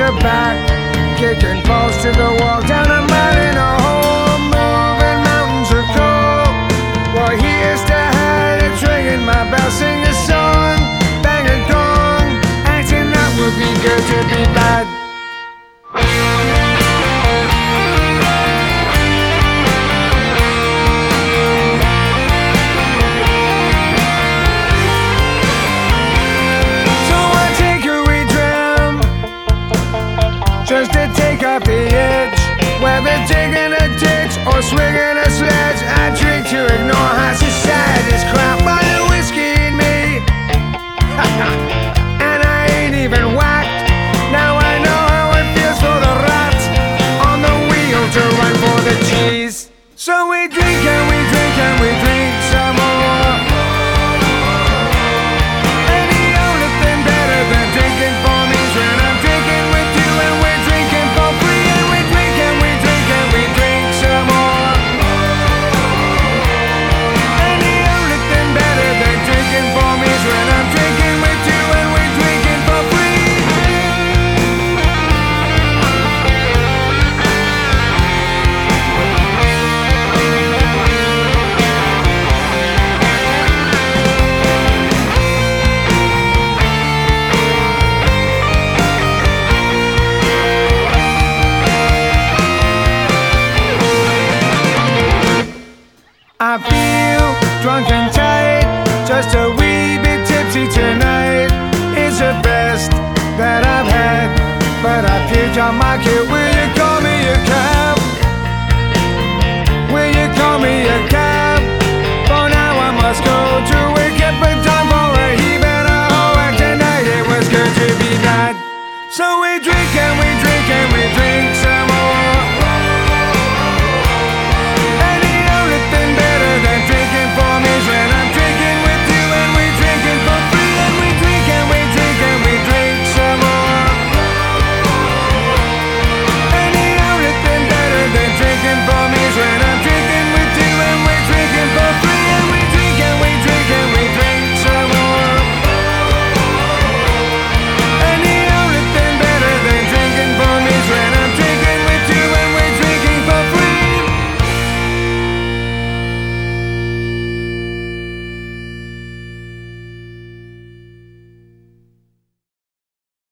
to back, kicking balls to the wall, down a mile in a hole, moving mountains are cold. Well, here's to hide, it's ringing my bell, sing a song, bang a gong, acting that would be good to be bad. Just to take off the edge, whether digging a ditch or swinging a sledge, I drink to ignore how society's